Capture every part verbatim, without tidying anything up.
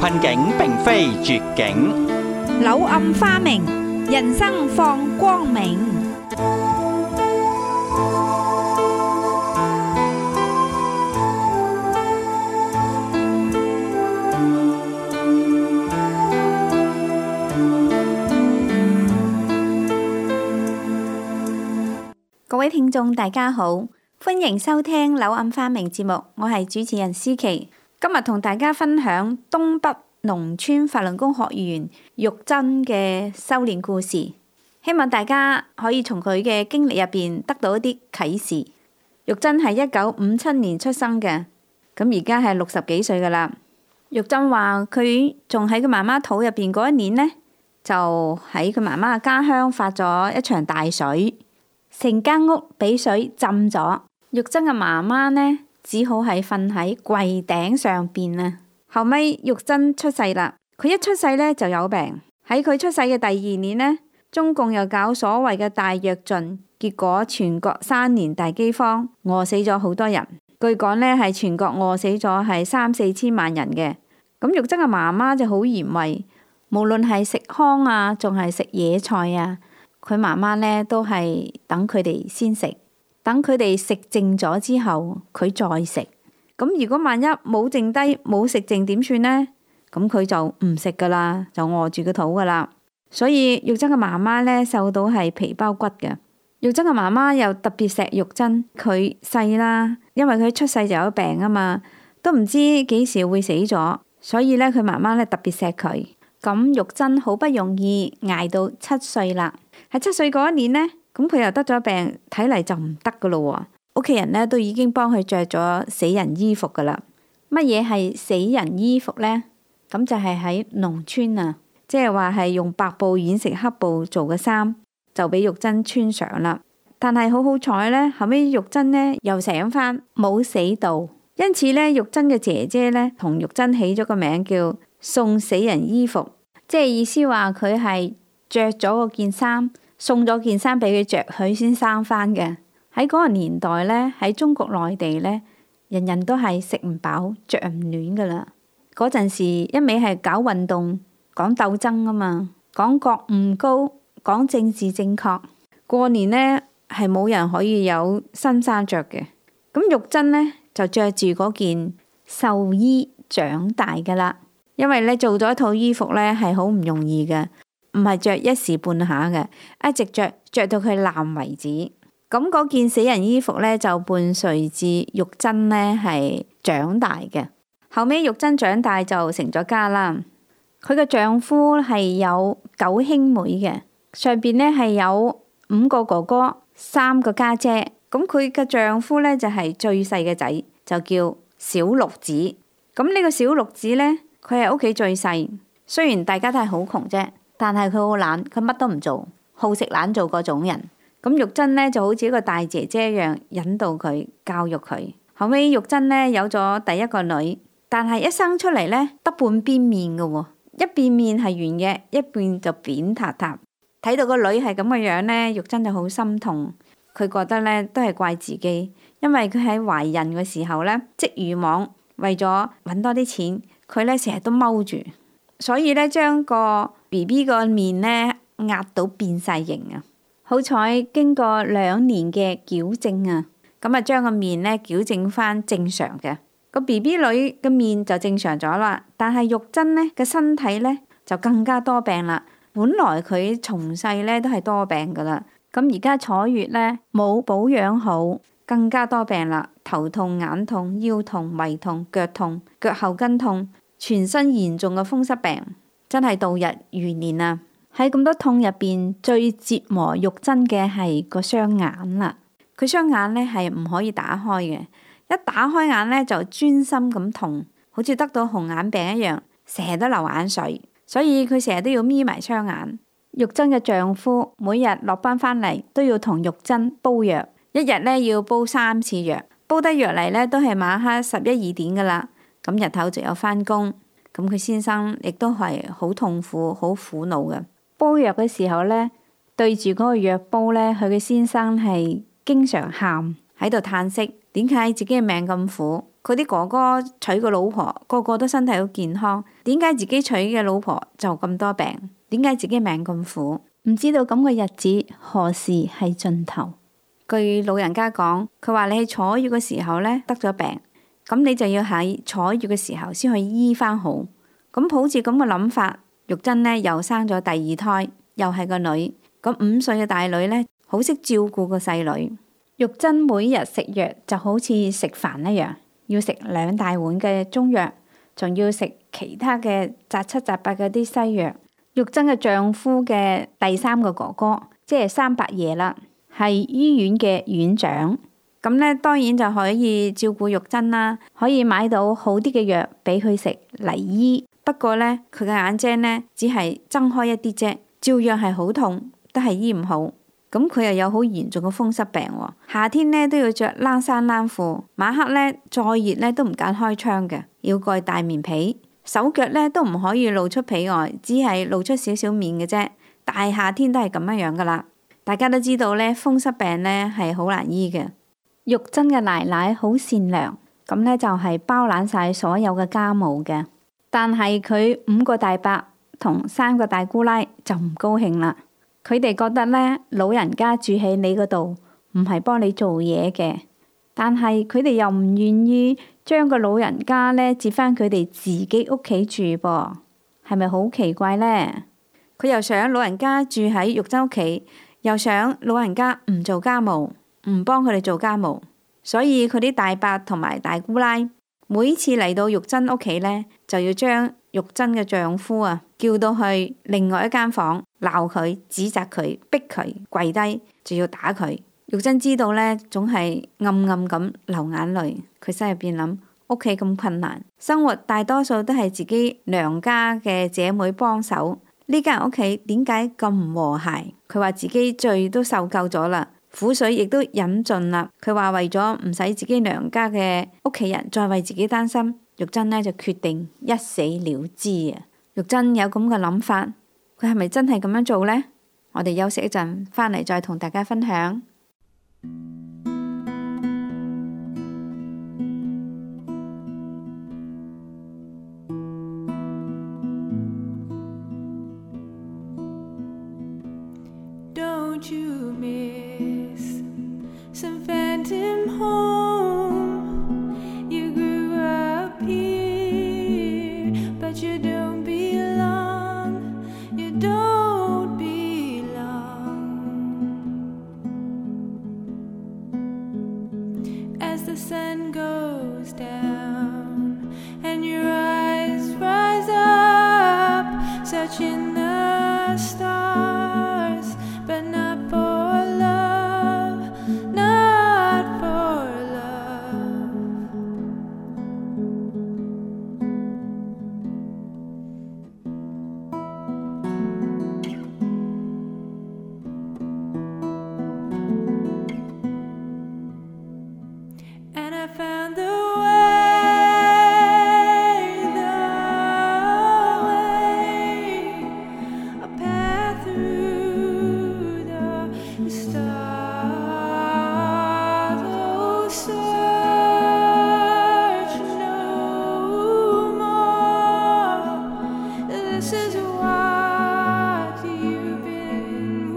困境並非絕境， 柳暗花明，人生放光明。各位聽眾大家好，歡迎收聽柳暗花明節目，我係主持人思琪。今日同大家分享東北農村法輪功學員玉珍嘅修煉故事，希望大家可以從佢嘅經歷入邊得到一啲啟示。玉珍係一九五七年出生嘅，咁而家係六十幾歲噶啦。玉珍話佢仲喺佢媽媽肚入邊嗰一年呢，就喺佢媽媽嘅家鄉發咗一場大水。成間屋俾水浸咗，玉珍嘅媽媽呢，只好係瞓喺櫃頂上邊啊。後尾玉珍出世啦，佢一出世呢就有病。喺佢出世嘅第二年呢，中共又搞所謂嘅大躍進，結果全國三年大饑荒，餓死咗好多人。據講呢係全國餓死咗係三四千萬人嘅。咁玉珍嘅媽媽就好嚴厲，無論係食糠啊，仲係食野菜啊。佢媽媽呢都係等佢哋先食，等佢哋食剩咗之後，佢再食。咁如果萬一冇剩低冇食剩點算呢？咁佢就唔食噶啦，就餓住個肚噶啦。所以玉珍嘅媽媽呢瘦到係皮包骨嘅。玉珍嘅媽媽又特別錫玉珍，佢細啦，因為佢出世就有病啊嘛，都唔知幾時會死咗，所以呢，佢媽媽呢特別錫佢。咁玉珍好不容易捱到七歲啦。喺七歲嗰一年呢，咁佢又得咗病，睇嚟就唔得噶咯。屋企人呢都已經幫佢着咗死人衣服噶啦。乜嘢係死人衣服呢？咁就係喺農村啊，即係話係用白布染成黑布做嘅衫，就俾玉珍穿上啦。但係好好彩呢，後尾玉珍呢又醒翻，冇死到。因此呢，玉珍嘅姐姐呢同玉珍起咗個名叫送死人衣服，即係意思話佢係着咗嗰件衫，送咗件衫俾佢着，佢先生翻嘅。喺嗰個年代呢，喺中國內地呢，人人都係食唔飽，着唔暖噶啦。嗰陣時一味係搞運動，講鬥爭啊嘛，講覺悟高，講政治正確。過年呢係冇人可以有新衫着嘅。咁玉珍呢就着住嗰件壽衣長大噶啦。因為呢做咗一套衣服呢係好唔容易嘅。唔係着一時半下嘅，一直着着到佢爛為止。咁嗰件死人衣服呢，就伴隨住玉珍呢係長大嘅。後尾玉珍長大就成咗家啦。佢嘅丈夫係有九兄妹嘅，上邊呢係有五個哥哥，三個家姐。咁佢嘅丈夫呢，就係最細嘅仔，就叫小六子。咁呢個小六子呢，佢係屋企最細，雖然大家都係好窮啫。但係佢好懶，佢乜都唔做，好食懶做嗰種人。咁玉珍呢就好似一個大姐姐一樣，引導佢，教育佢。後尾玉珍呢有咗第一個女，但係一生出嚟呢得半邊面嘅喎，一邊面係圓嘅，一邊就扁塌塌。睇到個女係咁嘅樣呢，玉珍就好心痛。佢覺得呢都係怪自己，因為佢喺懷孕嘅時候呢織漁網，為咗揾多啲錢，佢呢成日都踎住，所以呢將個B B 個面呢壓到變晒形啊！好彩經過兩年嘅矯正啊，咁啊將個面呢矯正翻正常嘅，個 B B 女嘅面就正常咗啦。但係玉珍呢嘅身體呢就更加多病啦。本來佢從細呢都係多病噶啦，咁而家坐月呢冇保養好，更加多病啦。頭痛、眼痛、腰痛、胃痛、腳痛、腳後跟痛，全身嚴重嘅風濕病。真係度日如年啊！喺咁多痛入邊，最折磨玉珍嘅係個雙眼啦。佢雙眼呢係唔可以打開嘅，一打開眼呢就專心咁痛，好似得到紅眼病一樣，成日都流眼水。所以佢成日都要眯埋雙眼。玉珍嘅丈夫每日落班返嚟都要同玉珍煲藥，一日呢要煲三次藥，煲得藥嚟呢都係晚黑十一二點噶啦。咁日頭就有返工。咁佢先生亦都係好痛苦、好苦惱嘅。煲藥嘅時候呢，對住嗰個藥煲呢，佢嘅先生係經常喊喺度嘆息，點解自己嘅命咁苦？ 佢啲哥哥娶個老婆個個都身體好健康，點解自己娶嘅老婆就咁多病？點解自己命咁苦？唔知道咁嘅日子何時係盡頭？據老人家講，佢話你喺坐月嘅時候呢得咗病，咁你就要喺坐月嘅時候先去醫翻好。咁抱住咁嘅諗法，玉珍呢又生咗第二胎，又係個女。咁五歲嘅大女呢，好識照顧個細女。玉珍每日食藥就好似食飯一樣，要食兩大碗嘅中藥，仲要食其他嘅雜七雜八嗰啲西藥。玉珍嘅丈夫嘅第三個哥哥，即係三伯爺啦，係醫院嘅院長。咁呢，當然就可以照顧玉珍啦，可以買到好啲嘅藥俾佢食嚟醫。不過呢，佢嘅眼睛呢，只係睜開一啲啫，照樣係好痛，都係醫唔好。咁佢又有好嚴重嘅風濕病，夏天呢都要着冷衫冷褲，晚黑呢再熱呢都唔敢開窗嘅，要蓋大棉被。手腳呢都唔可以露出被外，只係露出少少面嘅啫。大夏天都係咁樣樣噶啦。大家都知道呢，風濕病呢係好難醫嘅。玉珍嘅奶奶好善良，咁呢就係包攬晒所有嘅家務嘅。但係佢五個大伯同三個大姑奶就唔高興啦。佢哋覺得呢，老人家住喺你嗰度，唔係幫你做嘢嘅。但係佢哋又唔願意將個老人家呢接返佢哋自己屋企住噃，係咪好奇怪呢？佢又想老人家住喺玉珍屋企，又想老人家唔做家務，唔幫佢哋做家務，所以佢啲大伯同埋大姑奶每次嚟到玉珍屋企呢，就要將玉珍嘅丈夫啊叫到去另外一間房鬧佢、指責佢、逼佢跪低，就要打佢。玉珍知道呢，總係暗暗咁流眼淚。佢心入邊諗，屋企咁困難，生活大多數都係自己娘家嘅姐妹幫手。呢間屋企點解咁唔和諧？佢話自己罪都受夠咗啦，苦水亦都飲盡啦。佢話為咗唔使自己娘家嘅屋企人再為自己擔心，玉珍呢就決定一死了之啊！玉珍有咁嘅諗法，佢係咪真係咁樣做呢？我哋休息一陣，返嚟再同大家分享。 Don't you miss some phantom home? You grew up here, but you don't belong. You don't belong. As the sun goes down and your eyes rise up, searching the stars, but not for love, not for love. And I found the way, the way, a path through the stars. Oh, search no more. This is what you've been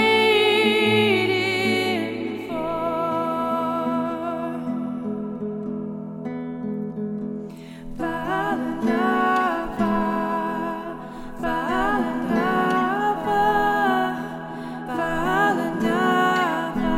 waiting for. Fa-la-la-fa, fa-la-la-fa, fa-la-la-fa.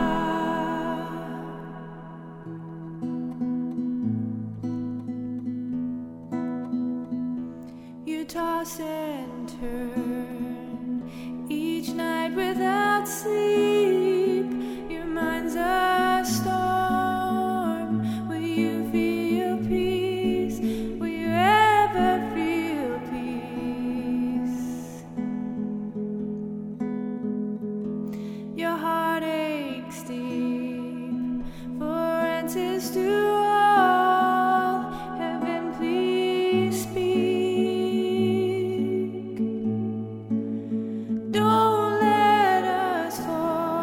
You toss and turn each night without sleep. Your mind's a storm. Will you feel peace? Will you ever feel peace? Your heart aches deep for answers to all. Heaven, please speak. Don't let us fall.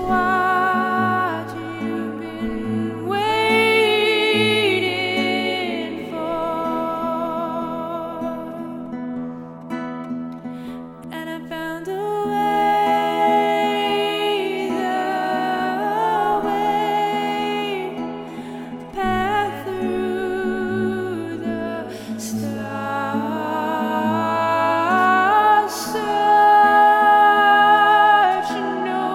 what you've been waiting for. And I found a way, the way, path through the stars. Search no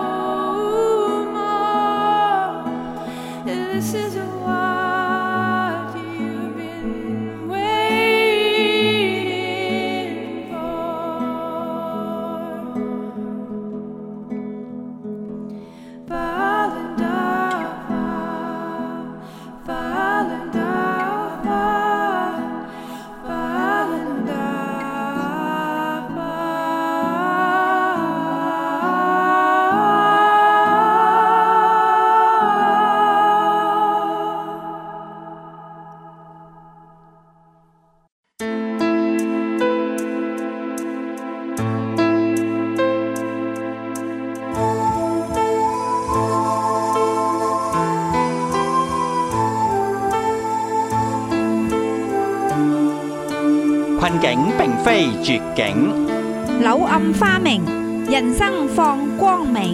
more. This is what you've been waiting for. Falling down far, falling down far, falling down 困境並非絕境， 柳暗花明，人生放光明。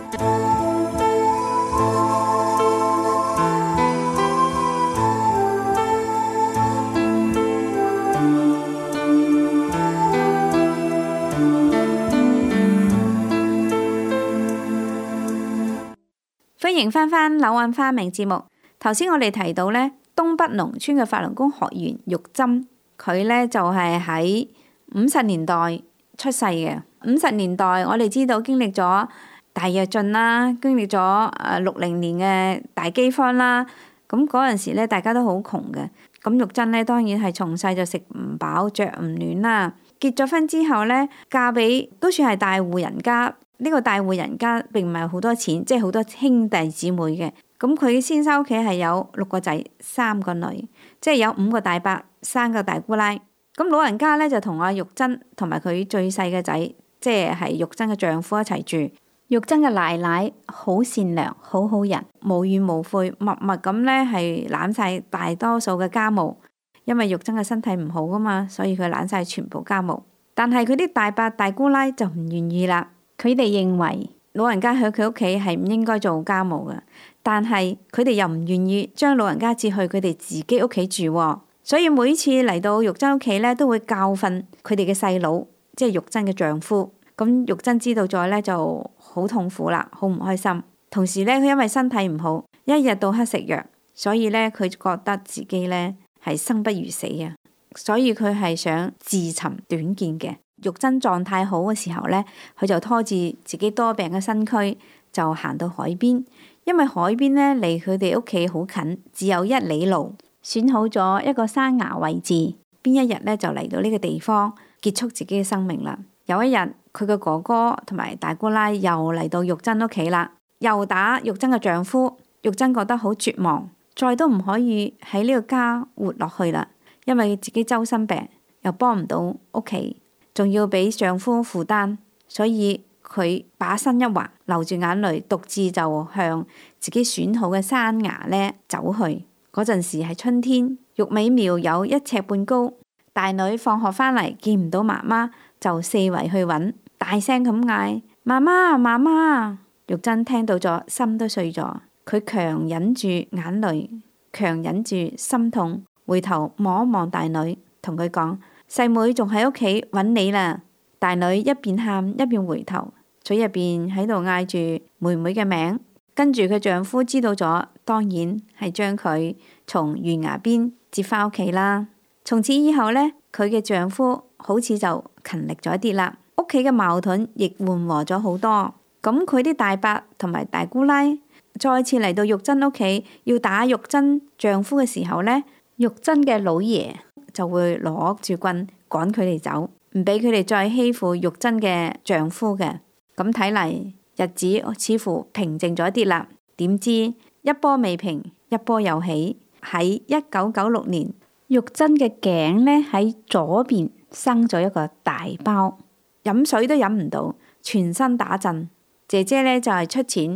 歡迎翻返柳暗花明節目。頭先我哋提到呢，東北農村嘅法輪功學員玉珍，佢呢就係喺五十年代出世嘅。五十年代我哋知道經歷咗大躍進啦，經歷咗誒六零年嘅大饑荒啦。咁嗰陣時咧，大家都好窮嘅。咁玉珍呢，當然係從細就食唔飽着唔暖啦。結咗婚之後呢，嫁俾都算係大戶人家。呢個大戶人家並唔係好多錢，即係好多兄弟姊妹嘅。咁佢先生屋企係有六個仔三個女，即係有五個大伯，三個大姑奶。咁老人家咧就同阿玉珍同埋佢最細嘅仔，即係係玉珍嘅丈夫一齊住。玉珍嘅奶奶好善良，好好人，無怨無悔，默默咁咧係攬晒大多數嘅家務。因為玉珍嘅身體唔好噶嘛，所以佢攬晒全部家務。但係佢啲大伯大姑奶就唔願意啦。佢哋認為老人家喺佢屋企係唔應該做家務嘅，但係佢哋又唔願意將老人家接去佢哋自己屋企住，所以每次嚟到玉珍屋企咧，都會教訓佢哋嘅細佬，即係玉珍嘅丈夫。咁玉珍知道咗咧，就好痛苦啦，好唔開心。同時咧，佢因為身體唔好，一日到黑食藥，所以咧佢覺得自己咧係生不如死啊，所以佢係想自尋短見嘅。玉珍狀態好嘅時候呢，佢就拖住自己多病嘅身軀，就行到海邊。因為海邊呢離佢哋屋企好近，只有一里路。選好咗一個山崖位置，邊一日呢就嚟到呢個地方結束自己嘅生命啦。有一日，佢嘅哥哥同埋大姑奶又嚟到玉珍屋企啦，又打玉珍嘅丈夫。玉珍覺得好絕望，再都唔可以喺呢個家活落去啦，因為自己周身病，又幫唔到屋企。仲要俾丈夫負擔，所以佢把身一橫，流住眼淚，獨自就向自己選好嘅山崖呢走去。嗰陣時係春天，玉美苗有一尺半高。大女放學返嚟見唔到媽媽，就四圍去揾，大聲咁嗌：媽媽，媽媽！玉珍聽到咗，心都碎咗。佢強忍住眼淚，強忍住心痛，回頭望一望大女，同佢講：細妹仲喺屋企揾你啦！大女一邊喊一邊回頭，嘴入邊喺度嗌住妹妹嘅名。跟住佢丈夫知道咗，當然係將佢從懸崖邊接返屋企啦。從此以後呢，佢嘅丈夫好似就勤力咗啲啦，屋企嘅矛盾亦緩和咗好多。咁佢啲大伯同埋大姑奶再次嚟到玉珍屋企要打玉珍丈夫嘅時候呢，玉珍嘅老爺就會攞住棍趕佢哋走，唔俾佢哋再欺負玉珍嘅丈夫嘅。咁睇嚟日子似乎平靜咗啲啦。點知一波未平，一波又起。喺一九九六年，玉珍嘅頸呢喺左邊生咗一個大包，飲水都飲唔到，全身打震。姐姐呢就係出錢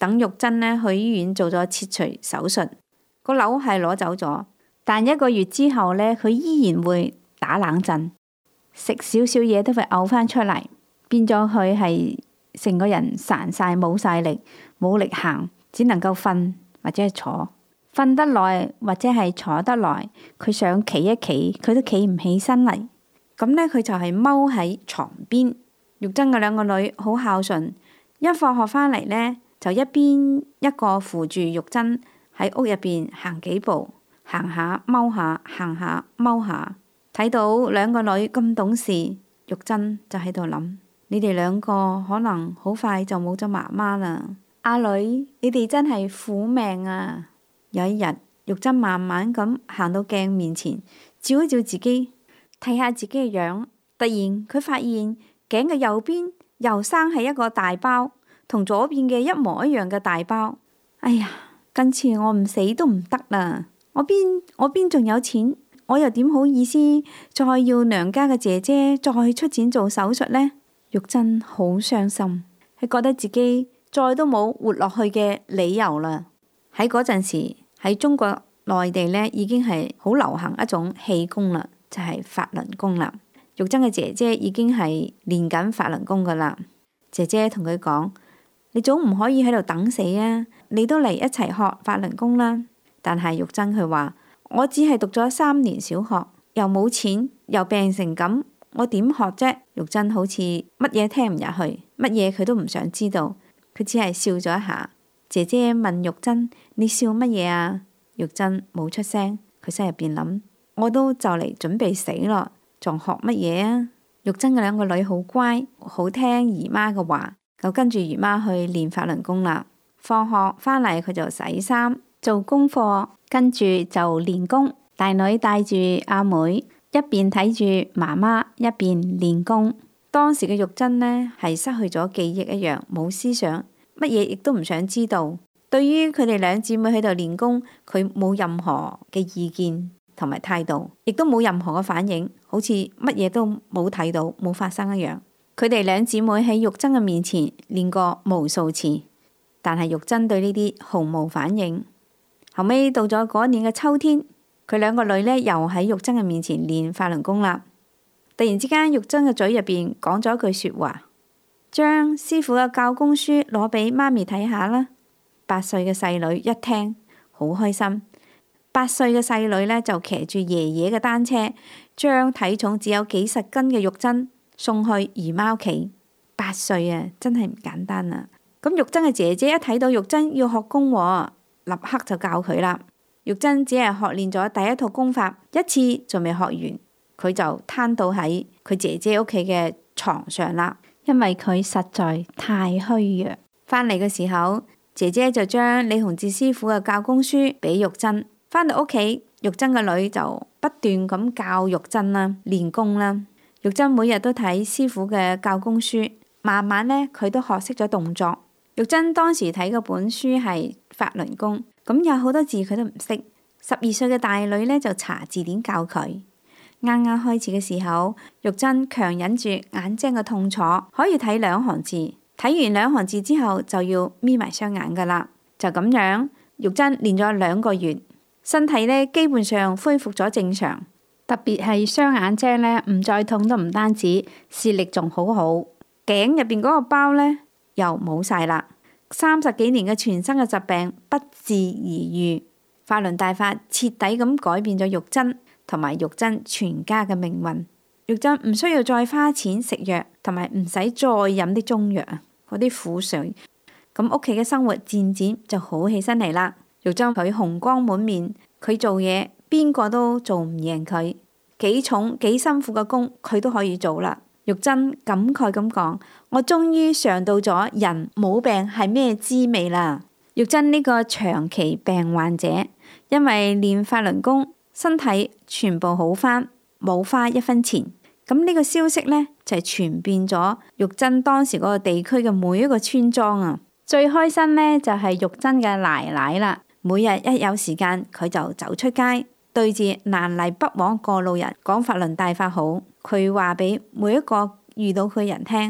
等玉珍呢去醫院做咗切除手術，個瘤係攞走咗，但一個月之後呢，佢依然會打冷震，食少少嘢都會嘔翻出嚟，變咗佢係成個人孱晒，冇晒力，冇力行，只能夠瞓或者係坐，瞓得耐或者係坐得耐，佢想企一企，佢都企唔起身嚟。咁呢，佢就係踎喺床邊。玉珍嘅兩個女好孝順，一放學返嚟呢，就一邊一個扶住玉珍喺屋入邊行幾步，行下踎下，行下踎下。睇到兩個女咁懂事，玉珍就喺度諗：你哋兩個可能好快就冇咗媽媽啦。阿女，你哋真係苦命啊！有一日，玉珍慢慢咁行到鏡面前，照一照自己，睇下自己嘅樣，突然佢發現頸嘅右邊又生係一個大包，同左邊嘅一模一樣嘅大包。哎呀，今次我唔死都唔得啦！我邊我邊仲有錢，我又點好意思再要娘家嘅姐姐再出錢做手術呢？玉珍好傷心，係覺得自己再都冇活落去嘅理由啦。喺嗰陣時，喺中國內地呢已經係好流行一種氣功啦，就係法輪功啦。玉珍嘅姐姐已經係練緊法輪功噶啦。姐姐同佢講：你總唔可以喺度等死啊！你都嚟一齊學法輪功啦。但係玉珍佢話：我只係讀咗三年小學，又冇錢，又病成咁，我點學啫？玉珍好似乜嘢聽唔入去，乜嘢佢都唔想知道，佢只係笑咗一下。姐姐問玉珍：你笑乜嘢啊？玉珍冇出聲，佢心入邊諗：我都就嚟準備死咯，仲學乜嘢啊？玉珍嘅兩個女好乖，好聽姨媽嘅話，就跟住姨媽去練法輪功啦。放學返嚟佢就洗衫做功課，跟住就練功。大女帶住阿妹，一邊睇住媽媽，一邊練功。當時嘅玉珍呢，係失去咗記憶一樣，冇思想，乜嘢亦都唔想知道。對於佢哋兩姊妹喺度練功，佢冇任何嘅意見同埋態度，亦都冇任何嘅反應，好似乜嘢都冇睇到，冇發生一樣。佢哋兩姊妹喺玉珍嘅面前練過無數次，但係玉珍對呢啲毫無反應。後尾到咗嗰年嘅秋天，佢兩個女呢又喺玉珍嘅面前練法輪功啦。突然之間，玉珍嘅嘴入邊講咗一句說話：將師傅嘅教功書攞俾媽咪睇下啦。八歲嘅細女一聽好開心，八歲嘅細女呢就騎住爺爺嘅單車，將體重只有幾十斤嘅玉珍送去姨媽屋企。八歲啊，真係唔簡單啊！咁玉珍嘅姐姐一睇到玉珍要學功，立刻就教佢啦。玉珍只係學練咗第一套功法，一次仲未學完，佢就攤到喺佢姐姐屋企嘅床上啦。因為佢實在太虛弱。返嚟嘅時候，姐姐就將李洪志師傅嘅教功書俾玉珍。返到屋企，玉珍嘅女就不斷咁教玉珍啦，練功啦。玉珍每日都睇師傅嘅教功書，慢慢呢，佢都學識咗動作。玉珍當時睇嗰本書係法輪功，咁有好多字佢都唔識。十二歲嘅大女呢，就查字典教佢。啱啱開始嘅時候，玉珍強忍住眼睛嘅痛楚，可以睇兩行字。睇完兩行字之後，就要眯埋雙眼噶啦。就咁樣，玉珍練咗兩個月，身體呢基本上恢復咗正常。特別係雙眼睛呢，唔再痛都唔單止，視力仲好好。頸入邊嗰個包呢，又冇晒啦。三十幾年嘅全身嘅疾病不治而愈。法輪大法徹底咁改變咗玉珍同埋玉珍全家嘅命運。玉珍唔需要再花錢食藥，同埋唔使再飲啲中藥啊，嗰啲苦水。咁屋企嘅生活漸漸就好起身嚟啦。玉珍佢紅光滿面，佢做嘢邊個都做唔贏佢，幾重幾辛苦嘅工佢都可以做啦。玉珍感慨咁講：我終於嘗到咗人冇病係咩滋味啦！玉珍呢個長期病患者，因為練法輪功，身體全部好返，冇花一分錢。咁呢個消息呢，就係傳遍咗玉珍當時嗰個地區嘅每一個村莊啊！最開心呢，就係玉珍嘅奶奶啦。每日一有時間，佢就走出街，對住南嚟北往過路人講法輪大法好。佢話俾每一個遇到佢人聽：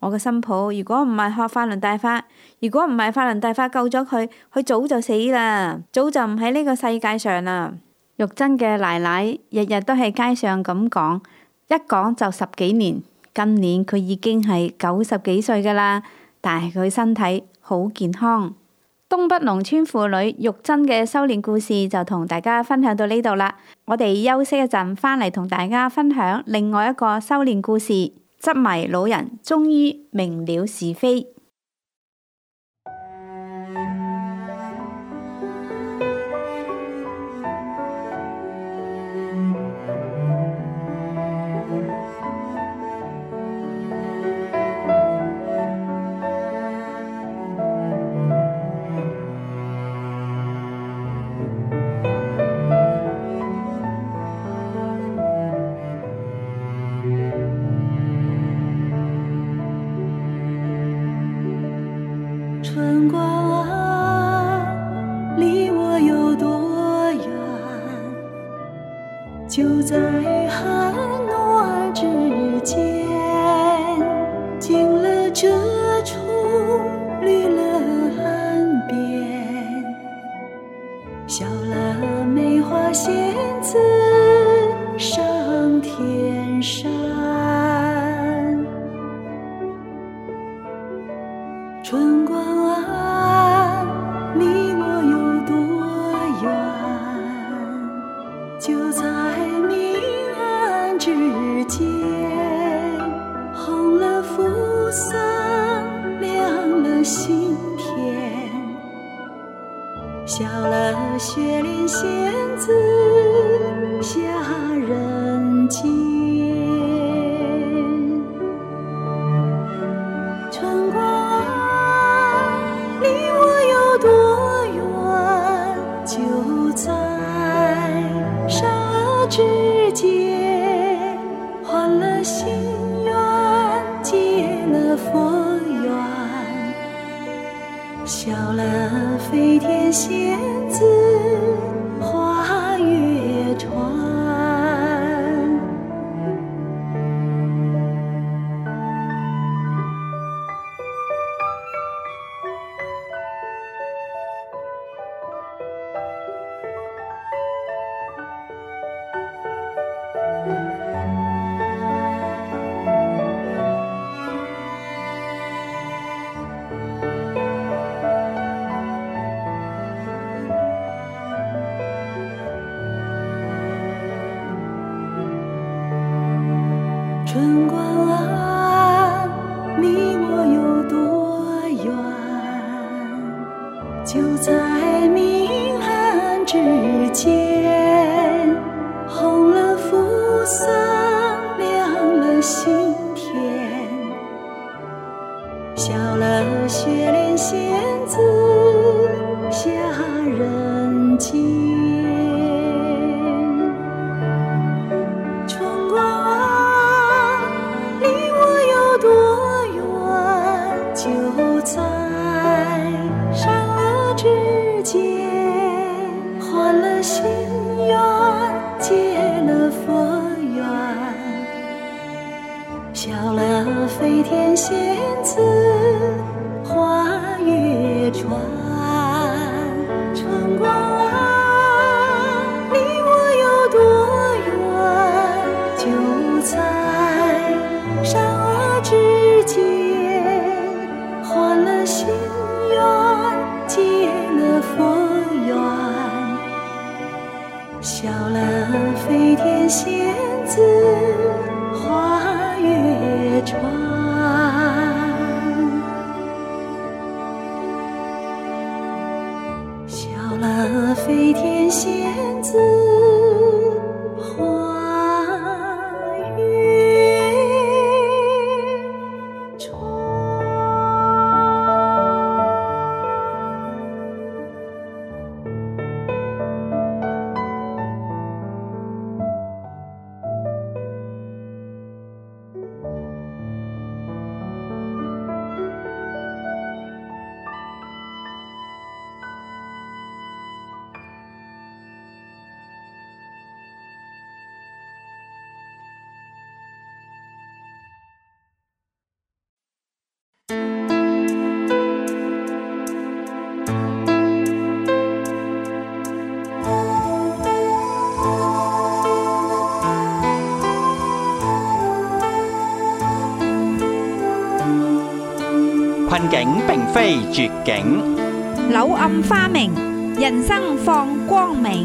我個新抱如果唔係學法輪大法，如果唔係法輪大法救咗佢，佢早就死啦，早就唔喺呢個世界上啦。玉珍嘅奶奶日日都喺街上咁講，一講就十幾年。今年佢已經係九十幾歲噶啦，但係佢身體好健康。東北農村婦女玉珍嘅修煉故事就同大家分享到呢度啦。我哋休息一陣，返嚟同大家分享另外一個修煉故事。執迷老人終於明了是非。 春光啊，离我有多远？就在寒暖之间，经了这处，绿了岸边，笑了梅花仙子上天山。春光啊，离我有多远？就在明暗之间，红了扶桑，亮了心田，笑了雪莲仙子下人间。春光啊，离我有多远？就在善恶之间，还了心愿，结了佛缘，笑了飞天仙子化月船。春光啊，离我有多远？就在明暗之间，红了扶桑，亮了心田，笑了雪莲仙子下人间。春光啊，离我有多远？就在善恶之间，还了心愿，结了佛缘，笑了飞天仙子化月船。春光啊，离我有多远？就在善恶之间，还了心愿，结了佛缘，笑了飞天仙子化月船。笑了飞天仙子化月船。 困境並非絕境， 柳暗花明，人生放光明。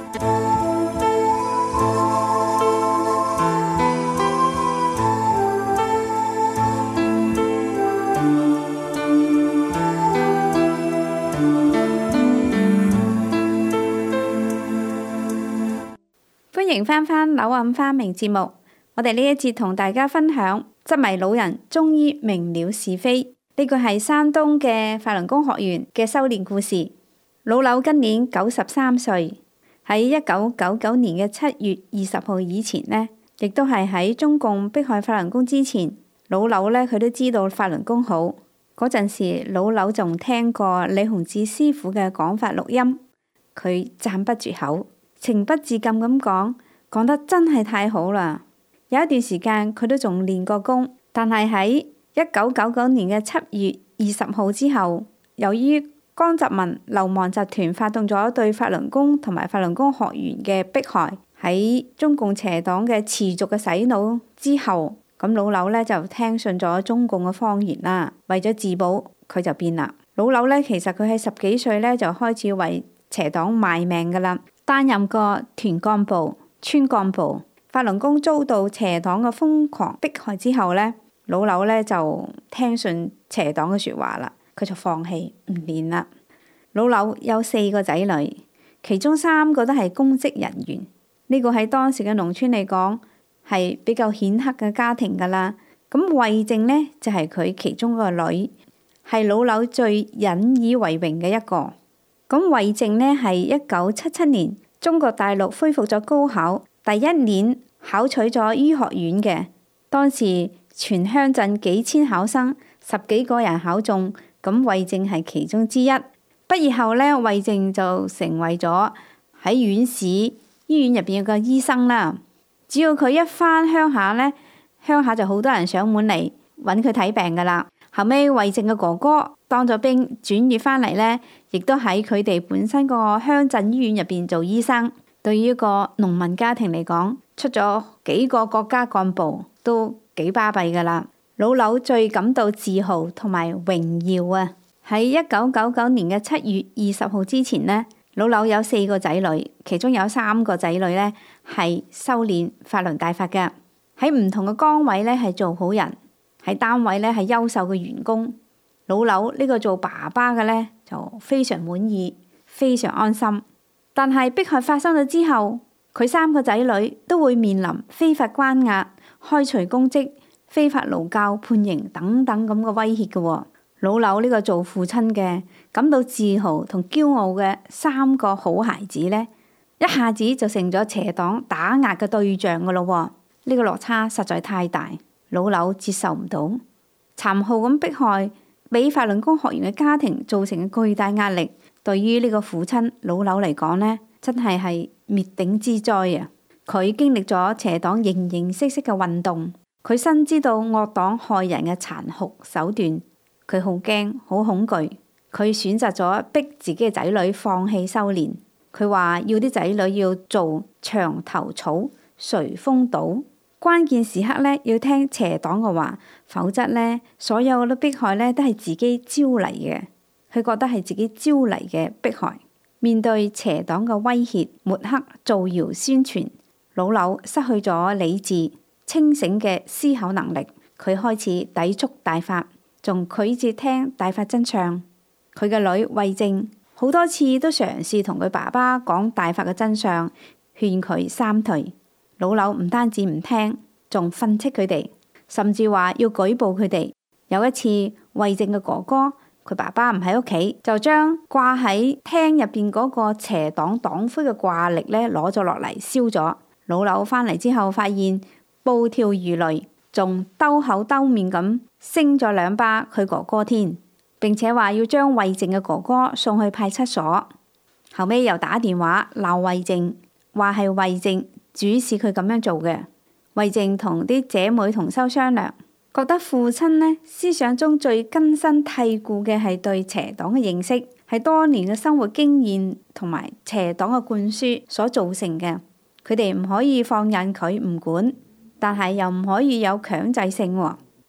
歡迎返返柳暗花明節目，我哋呢一節同大家分享執迷老人終於明了是非。呢個係山東嘅法輪功學員嘅修煉故事。老柳今年九十三歲，喺一九九九年嘅七月二十號以前呢，亦都係喺中共迫害法輪功之前，老柳呢，佢都知道法輪功好。嗰陣時老柳仲聽過李洪志師傅嘅講法錄音，佢讚不絕口，情不自禁咁講，講得真係太好啦。有一段時間佢都仲練過功，但係喺一九九九年嘅七月二十號之後，由於江澤民流亡集團發動咗對法輪功同埋法輪功學員嘅迫害，喺中共邪黨嘅持續嘅洗腦之後，咁老柳咧就聽信咗中共嘅謊言啦。為咗自保，佢就變啦。老柳咧其實佢喺十幾歲咧就開始為邪黨賣命噶啦，擔任過團幹部、村幹部。法輪功遭到邪黨嘅瘋狂迫害之後咧，老柳咧就聽信邪黨嘅說話啦，佢就放棄唔練啦。老柳有四個仔女，其中三個都係公職人員，呢個喺當時嘅農村嚟講係比較顯赫嘅家庭噶啦。咁惠靜呢，就係佢其中個女，係老柳最引以為榮嘅一個。咁惠靜呢，係一九七七年中國大陸恢復咗高考，第一年考取咗醫學院嘅，當時全鄉鎮幾千考生，十幾個人考中，咁惠靜係其中之一。畢業後呢，惠靜就成為咗喺縣市醫院入邊嘅醫生啦。只要佢一返鄉下呢，鄉下就好多人上門嚟揾佢睇病噶啦。後尾惠靜嘅哥哥當咗兵，轉業返嚟呢，亦都喺佢哋本身個鄉鎮醫院入邊做醫生。對於一個農民家庭嚟講，出咗幾個國家幹部都幾巴閉噶啦。老柳最感到自豪同埋榮耀啊！喺一九九九年嘅七月二十號之前呢，老柳有四個仔女，其中有三個仔女呢係修煉法輪大法嘅，喺唔同嘅崗位呢係做好人，喺單位呢係優秀嘅員工。老柳呢個做爸爸嘅呢就非常滿意，非常安心。但係迫害發生咗之後，佢三個仔女都會面臨非法關押、開除公職、非法勞教、判刑等等咁嘅威脅嘅。老柳呢個做父親嘅感到自豪同驕傲嘅三個好孩子呢，一下子就成咗邪黨打壓嘅對象噶咯。呢個落差實在太大，老柳接受唔到，殘酷咁迫害俾法輪功學員嘅家庭造成嘅巨大壓力。對於呢個父親老柳嚟講呢，真係係滅頂之災啊！佢經歷咗邪黨形形色色嘅運動，佢深知道惡黨害人嘅殘酷手段，佢好驚好恐懼，佢選擇咗逼自己嘅仔女放棄修煉。佢話要啲仔女要做牆頭草，隨風倒，關鍵時刻呢要聽邪黨嘅話，否則呢所有嘅迫害呢都係自己招嚟嘅。佢覺得係自己招嚟嘅迫害，面對邪黨嘅威脅、抹黑、造謠、宣傳，老柳失去咗理智、清醒嘅思考能力。佢開始抵觸大法，仲拒絕聽大法真相。佢嘅女惠靜好多次都嘗試同佢爸爸講大法嘅真相，勸佢三退。老柳唔單止唔聽，仲訓斥佢哋，甚至話要舉報佢哋。有一次，惠靜嘅哥哥，佢爸爸唔喺屋企，就將掛喺廳入邊嗰個邪黨黨徽嘅掛曆咧攞咗落嚟燒咗。老柳返嚟之後，發現暴跳如雷，仲兜口兜面咁升咗兩巴佢哥哥添，並且話要將惠靜嘅哥哥送去派出所。後尾又打電話鬧惠靜，話係惠靜主使佢咁樣做嘅。惠靜同啲姐妹同修商量，覺得父親呢思想中最根深蒂固嘅係對邪黨嘅認識，係多年嘅生活經驗同埋邪黨嘅灌輸所造成嘅。佢哋唔可以放任佢唔管，但係又唔可以有強制性喎。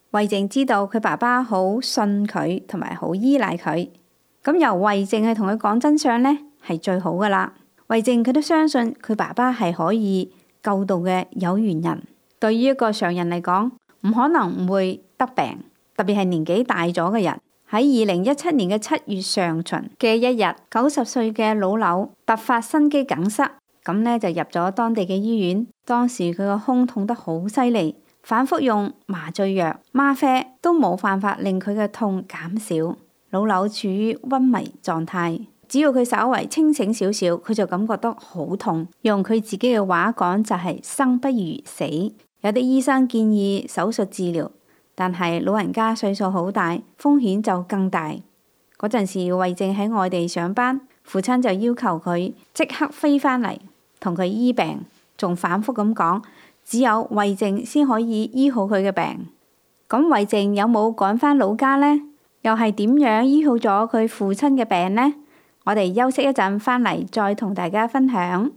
惠靜知道佢爸爸好信佢同埋好依賴佢，咁由惠靜去同佢講真相呢，係最好噶啦。惠靜佢都相信佢爸爸係可以救度嘅有緣人。對於一個常人嚟講，唔可能唔會得病，特別係年紀大咗嘅人。喺二零一七年嘅七月上旬嘅一日，九十歲嘅老劉突發心肌梗塞，咁呢就入咗當地嘅醫院。當時佢個胸痛得好犀利，反覆用麻醉藥、嗎啡都冇辦法令佢嘅痛減少。老劉處於昏迷狀態，只要佢稍為清醒少少，佢就感覺到好痛。用佢自己嘅話講就係生不如死。有啲醫生建議手術治療，但係老人家歲數好大，風險就更大。嗰陣時惠靜喺外地上班，父親就要求佢即刻飛返嚟同佢醫病，仲反覆咁講，只有惠靜先可以醫好佢嘅病。咁惠靜有冇趕返老家呢？又係點樣醫好咗佢父親嘅病呢？我哋休息一陣返嚟再同大家分享。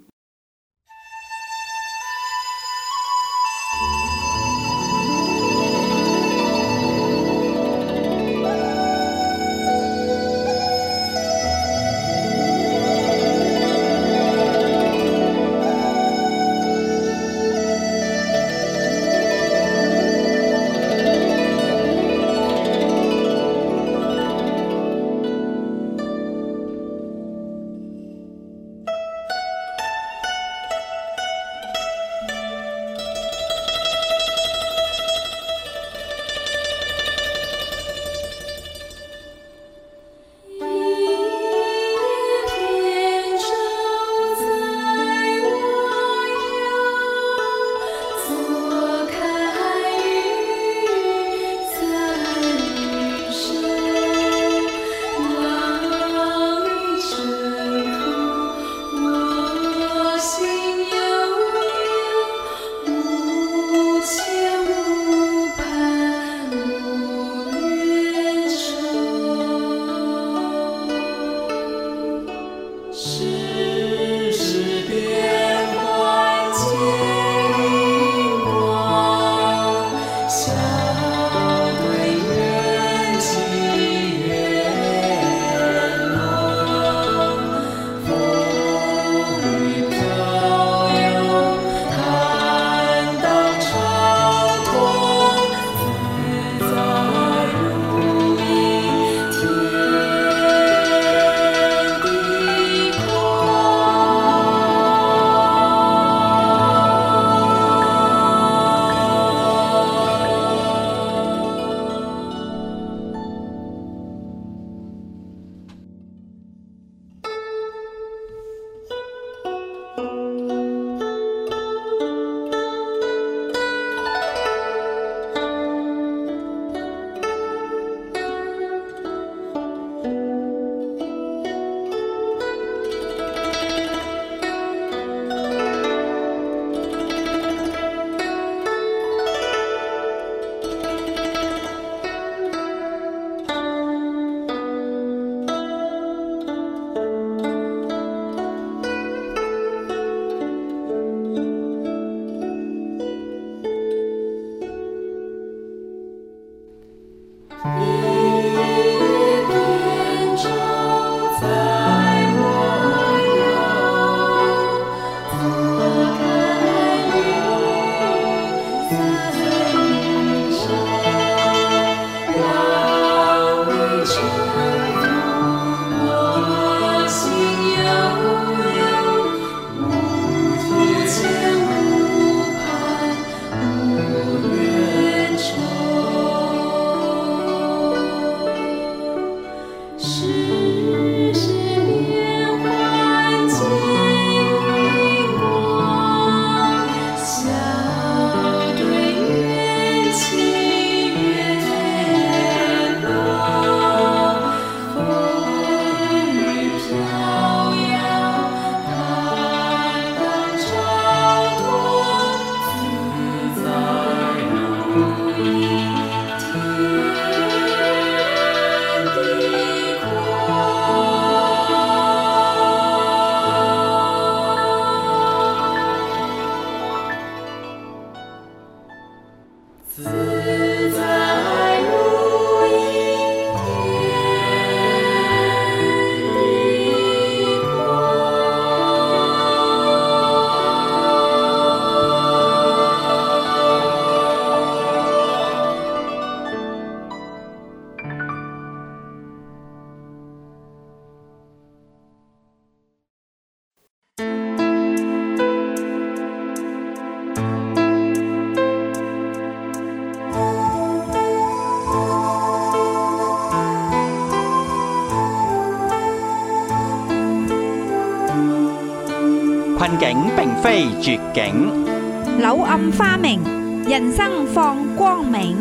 困境並非絕境， 柳暗花明，人生放光明。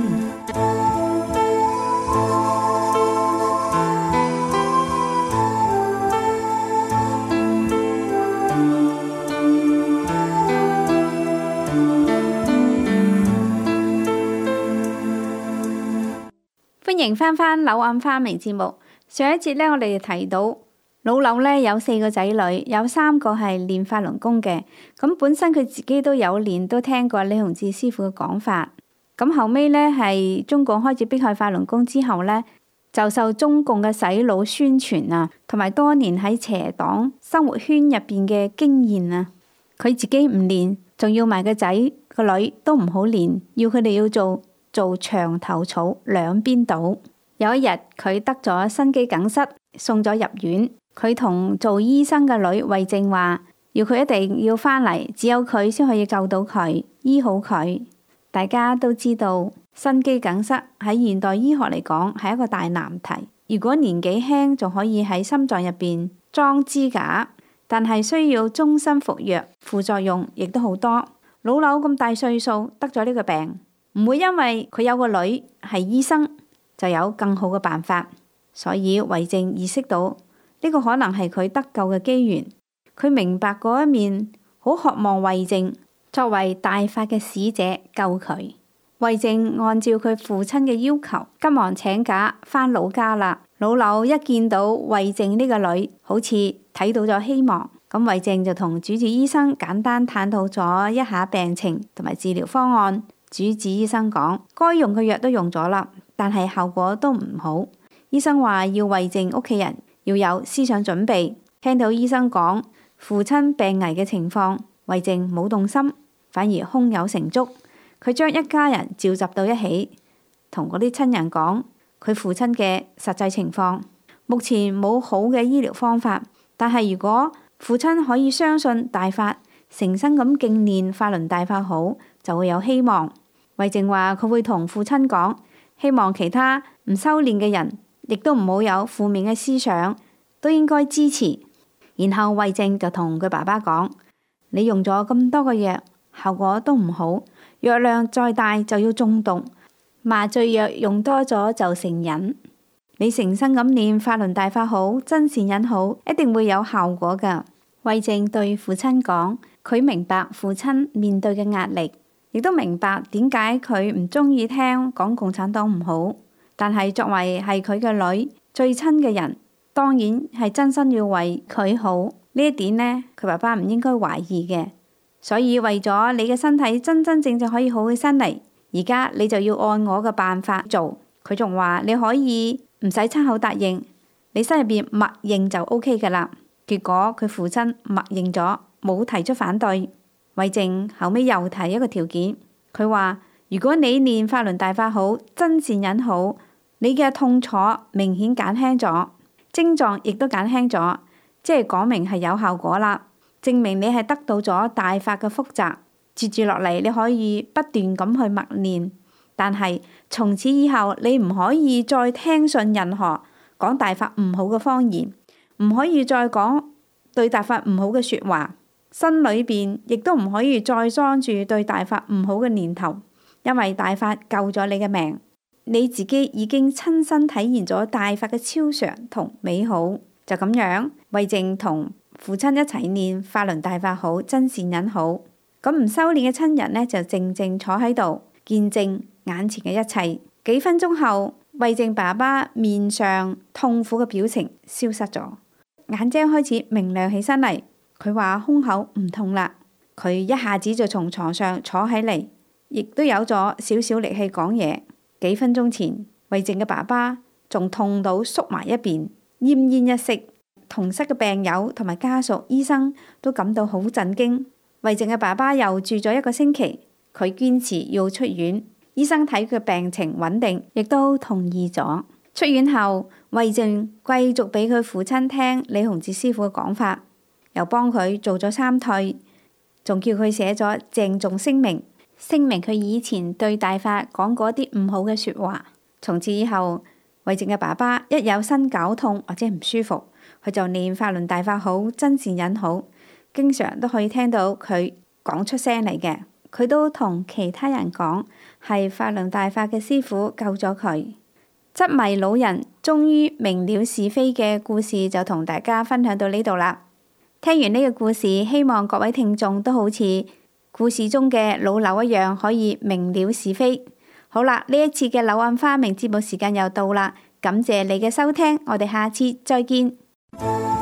歡迎翻返柳暗花明節目。上一節呢，我哋提到老柳呢有四個仔女，有三個係練法輪功嘅。咁本身佢自己都有練，都聽過李洪志師傅嘅講法。咁後尾呢，係中共開始迫害法輪功之後呢，就受中共嘅洗腦宣傳啊，同埋多年喺邪黨生活圈入邊嘅經驗啊，佢自己唔練，仲要埋個仔個女都唔好練，要佢哋要做做牆頭草，兩邊倒。有一日佢得咗心肌梗塞，送咗入院。佢同做醫生嘅女慧靜話，要佢一定要返嚟，只有佢先可以救到佢，醫好佢。大家都知道心肌梗塞喺現代醫學嚟講係一個大難題。如果年紀輕，仲可以喺心臟入邊裝支架，但係需要終身服藥，副作用亦都好多。老柳咁大歲數得咗呢個病，唔會因為佢有個女係醫生就有更好嘅辦法，所以慧靜意識到呢個可能係佢得救嘅機緣。佢明白嗰一面，好渴望慧靜作為大法嘅使者救佢。慧靜按照佢父親嘅要求，急忙請假返老家啦。老柳一見到慧靜呢個女，好似睇到咗希望。咁慧靜就同主治醫生簡單探討咗一下病情同埋治療方案。主治醫生講，該用嘅藥都用咗啦，但係效果都唔好。醫生話要慧靜屋企人要有思想準備。聽到醫生講父親病危嘅情況，慧靜冇動心，反而胸有成竹。佢將一家人召集到一起，同嗰啲親人講佢父親嘅實際情況。目前冇好嘅醫療方法，但係如果父親可以相信大法，誠心咁敬念法輪大法好，就會有希望。慧靜話佢會同父親講，希望其他唔修煉嘅人亦都唔好有負面嘅思想，都應該支持。然後慧靜就同佢爸爸講，你用咗咁多個藥，效果都唔好，藥量再大就要中毒，麻醉藥用多咗就成癮。你誠心咁念法輪大法好，真善忍好，一定會有效果噶。慧靜對父親講，佢明白父親面對嘅壓力，亦都明白點解佢唔中意聽講共產黨唔好。但係作為係佢嘅女最親嘅人，當然係真心要為佢好。呢一點呢，佢爸爸唔應該懷疑嘅。所以為咗你嘅身體真真正正可以好起身嚟，而家你就要按我嘅辦法做。佢仲話你可以唔使親口答應，你心入邊默認就 O K 噶啦。結果佢父親默認咗，冇提出反對。慧靜後尾又提一個條件，佢話如果你念法輪大法好，真善忍好，你嘅痛楚明顯減輕咗，症狀亦都減輕咗，即係講明係有效果啦，證明你係得到咗大法嘅福澤。接住落嚟你可以不斷咁去默念，但係從此以後你唔可以再聽信任何講大法唔好嘅謊言，唔可以再講對大法唔好嘅說話，心裏邊亦都唔可以再裝住對大法唔好嘅念頭，因為大法救咗你嘅命，你自己已經親身體驗咗大法嘅超常同美好。就咁樣，慧靜同父親一齊念法輪大法好，真善忍好。咁唔修煉嘅親人呢，就靜靜坐喺度見證眼前嘅一切。幾分鐘後，慧靜爸爸面上痛苦嘅表情消失咗，眼睛開始明亮起身嚟。佢話胸口唔痛啦，佢一下子就從床上坐起嚟，亦都有咗少少力氣講嘢。幾分鐘前，慧靜嘅爸爸仲痛到縮埋一邊，奄奄一息。同室嘅病友同埋家屬、醫生都感到好震驚。慧靜嘅爸爸又住咗一個星期，佢堅持要出院。醫生睇佢病情穩定，亦都同意咗。出院後，慧靜繼續俾佢父親聽李洪志師傅嘅講法，又幫佢做咗三退，仲叫佢寫咗鄭重聲明，聲明佢以前對大法講過啲唔好嘅說話。從此以後，慧靜嘅爸爸一有身絞痛或者唔舒服，佢就念法輪大法好，真善忍好。 經常都可以聽到佢講出聲嚟嘅。佢都同其他人講，係法輪大法嘅師傅救咗佢。執迷老人終於明了是非嘅故事就同大家分享到呢度啦。聽完呢個故事，希望各位聽眾都好似故事中嘅老柳一樣，可以明了是非。好啦，呢一次嘅柳暗花明節目時間又到啦，感謝你嘅收聽，我哋下次再見。